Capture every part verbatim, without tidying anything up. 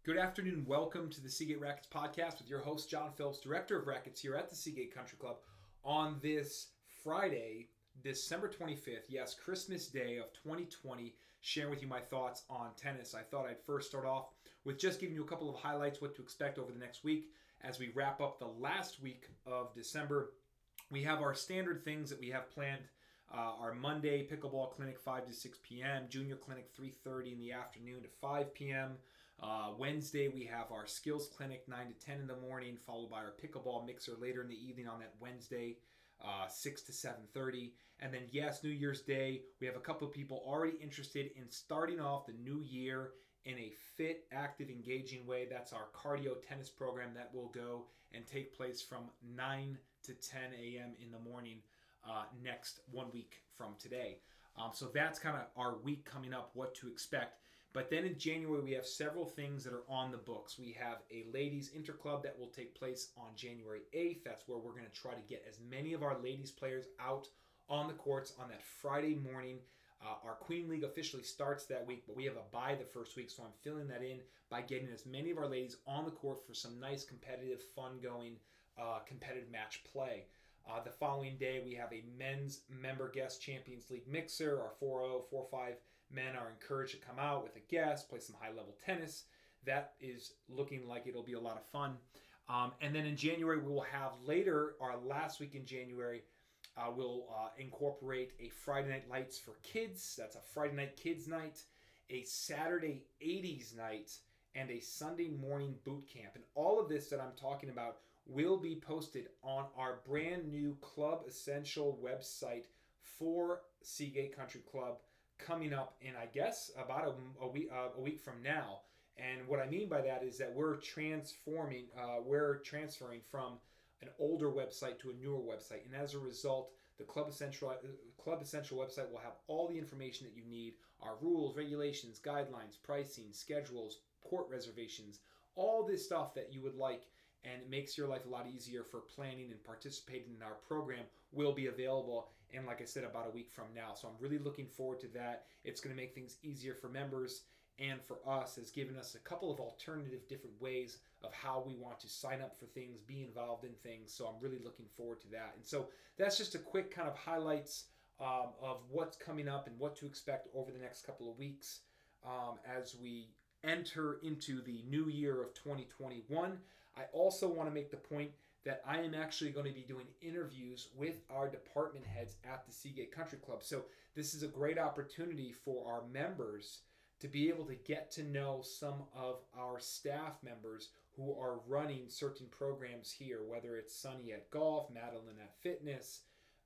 Good afternoon. Welcome to the Seagate Rackets podcast with your host, John Phillips, Director of Rackets here at the Seagate Country Club on this Friday, December twenty-fifth. Yes, Christmas Day of twenty twenty, sharing with you my thoughts on tennis. I thought I'd first start off with just giving you a couple of highlights, what to expect over the next week as we wrap up the last week of December. We have our standard things that we have planned. Uh, our Monday pickleball clinic, five to six p.m. Junior clinic, three thirty in the afternoon to five p.m. Uh, Wednesday, we have our skills clinic, nine to ten in the morning, followed by our pickleball mixer later in the evening on that Wednesday, uh, six to seven thirty. And then, yes, New Year's Day, we have a couple of people already interested in starting off the new year in a fit, active, engaging way. That's our cardio tennis program that will go and take place from nine to ten a.m. in the morning. Uh, next one week from today. Um, so that's kind of our week coming up, what to expect. But then in January, we have several things that are on the books. We have a ladies interclub that will take place on January eighth. That's where we're going to try to get as many of our ladies players out on the courts on that Friday morning. Uh, our Queen League officially starts that week, but we have a bye the first week, so I'm filling that in by getting as many of our ladies on the court for some nice competitive, fun-going, uh, competitive match play. Uh, the following day, we have a men's member guest Champions League mixer. Our four oh, four five men are encouraged to come out with a guest, play some high-level tennis. That is looking like it'll be a lot of fun. Um, and then in January, we will have later, our last week in January, uh, we'll uh, incorporate a Friday Night Lights for kids. That's a Friday night kids night, a Saturday eighties night, and a Sunday morning boot camp. And all of this that I'm talking about will be posted on our brand new Club Essential website for Seagate Country Club coming up in, I guess, about a, a week uh, a week from now. And what I mean by that is that we're transforming, uh, we're transferring from an older website to a newer website. And as a result, the Club Essential, uh, Club Essential website will have all the information that you need, our rules, regulations, guidelines, pricing, schedules, court reservations, all this stuff that you would like, and it makes your life a lot easier for planning and participating in our program will be available in, like I said, about a week from now. So I'm really looking forward to that. It's going to make things easier for members and for us, has given us a couple of alternative different ways of how we want to sign up for things, be involved in things. So I'm really looking forward to that. And so that's just a quick kind of highlights um, of what's coming up and what to expect over the next couple of weeks um, as we enter into the new year of twenty twenty-one. I also want to make the point that I am actually going to be doing interviews with our department heads at the Seagate Country Club. So this is a great opportunity for our members to be able to get to know some of our staff members who are running certain programs here, whether it's Sunny at golf, Madeline at fitness,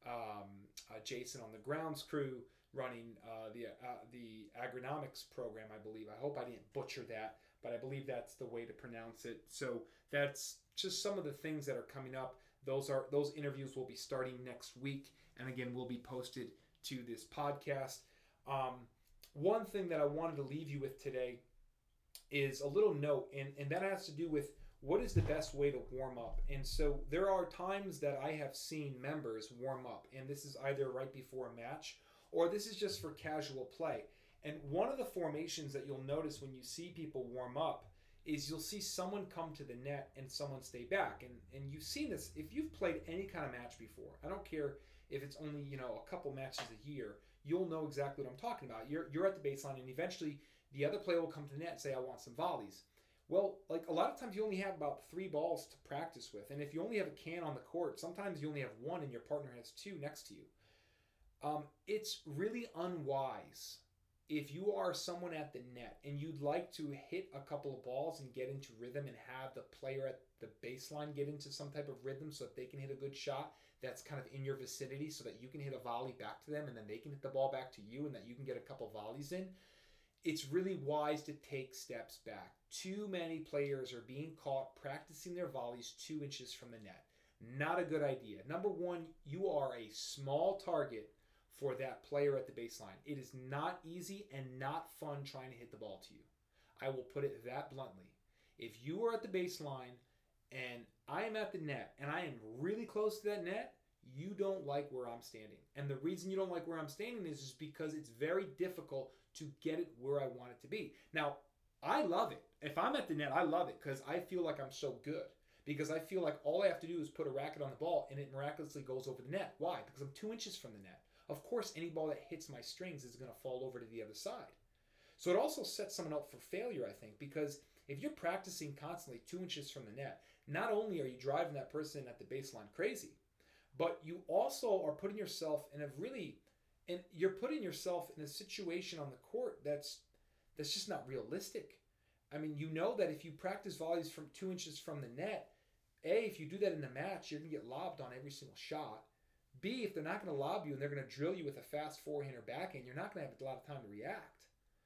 um, uh, Jason on the grounds crew, running uh, the uh, the agronomics program, I believe. I hope I didn't butcher that, but I believe that's the way to pronounce it. So that's just some of the things that are coming up. Those are those interviews will be starting next week, and again, will be posted to this podcast. Um, one thing that I wanted to leave you with today is a little note, and, and that has to do with what is the best way to warm up. And so there are times that I have seen members warm up, and this is either right before a match or this is just for casual play. And one of the formations that you'll notice when you see people warm up is you'll see someone come to the net and someone stay back. And and you've seen this if you've played any kind of match before. I don't care if it's only, you know, a couple matches a year. You'll know exactly what I'm talking about. You're you're at the baseline, and eventually the other player will come to the net and say, I want some volleys. Well, like a lot of times you only have about three balls to practice with. And if you only have a can on the court, sometimes you only have one and your partner has two next to you. Um, it's really unwise if you are someone at the net and you'd like to hit a couple of balls and get into rhythm and have the player at the baseline get into some type of rhythm so that they can hit a good shot that's kind of in your vicinity so that you can hit a volley back to them and then they can hit the ball back to you and that you can get a couple volleys in. It's really wise to take steps back. Too many players are being caught practicing their volleys two inches from the net. Not a good idea. Number one, you are a small target for that player at the baseline. It is not easy and not fun trying to hit the ball to you. I will put it that bluntly. If you are at the baseline and I am at the net and I am really close to that net, you don't like where I'm standing. And the reason you don't like where I'm standing is just because it's very difficult to get it where I want it to be. Now, I love it. if I'm at the net, I love it because I feel like I'm so good. Because I feel like all I have to do is put a racket on the ball and it miraculously goes over the net. Why? Because I'm two inches from the net. Of course, any ball that hits my strings is going to fall over to the other side. So it also sets someone up for failure, I think, because if you're practicing constantly two inches from the net, not only are you driving that person at the baseline crazy, but you also are putting yourself in a really, and you're putting yourself in a situation on the court that's that's just not realistic. I mean, you know that if you practice volleys from two inches from the net, A, if you do that in the match, you're going to get lobbed on every single shot. B, if they're not going to lob you and they're going to drill you with a fast forehand or backhand, you're not going to have a lot of time to react.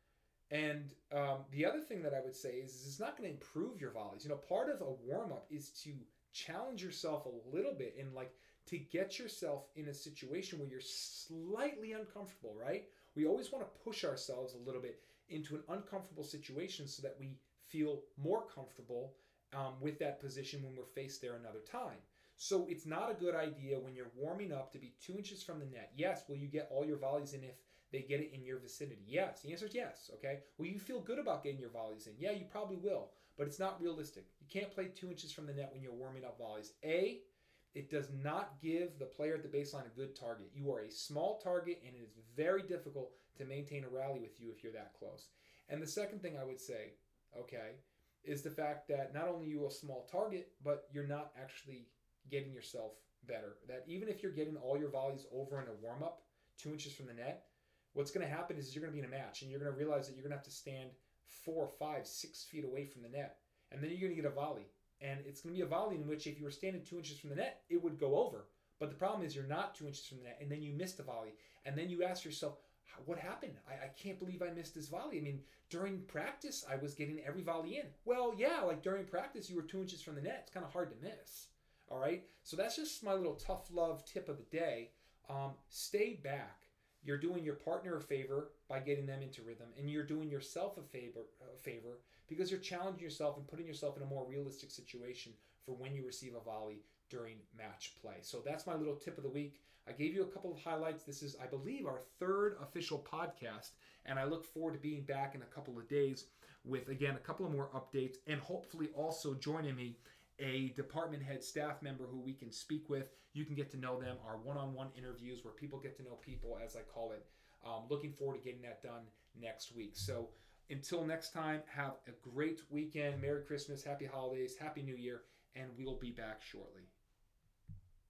And um, the other thing that I would say is, is it's not going to improve your volleys. You know, part of a warm-up is to challenge yourself a little bit and like to get yourself in a situation where you're slightly uncomfortable, right? We always want to push ourselves a little bit into an uncomfortable situation so that we feel more comfortable um, with that position when we're faced there another time. So it's not a good idea when you're warming up to be two inches from the net. Yes, will you get all your volleys in if they get it in your vicinity? Yes. The answer is yes, okay? Will you feel good about getting your volleys in? Yeah, you probably will, but it's not realistic. You can't play two inches from the net when you're warming up volleys. A, it does not give the player at the baseline a good target. You are a small target, and it is very difficult to maintain a rally with you if you're that close. And the second thing I would say, okay, is the fact that not only are you a small target, but you're not actually getting yourself better. That even if you're getting all your volleys over in a warm-up, two inches from the net, what's going to happen is you're going to be in a match, and you're going to realize that you're going to have to stand four, five, six feet away from the net, and then you're going to get a volley. And it's going to be a volley in which if you were standing two inches from the net, it would go over. But the problem is you're not two inches from the net, and then you missed a volley. And then you ask yourself, what happened? I, I can't believe I missed this volley. I mean, during practice, I was getting every volley in. Well, yeah, like during practice, you were two inches from the net. It's kind of hard to miss. All right? So that's just my little tough love tip of the day. Um, stay back. You're doing your partner a favor by getting them into rhythm, and you're doing yourself a favor, a favor because you're challenging yourself and putting yourself in a more realistic situation for when you receive a volley during match play. So that's my little tip of the week. I gave you a couple of highlights. This is, I believe, our third official podcast, and I look forward to being back in a couple of days with, again, a couple of more updates, and hopefully also joining me a department head staff member who we can speak with. You can get to know them, our one-on-one interviews where people get to know people, as I call it. Um, looking forward to getting that done next week. So until next time, have a great weekend. Merry Christmas, Happy Holidays, Happy New Year, and we'll be back shortly.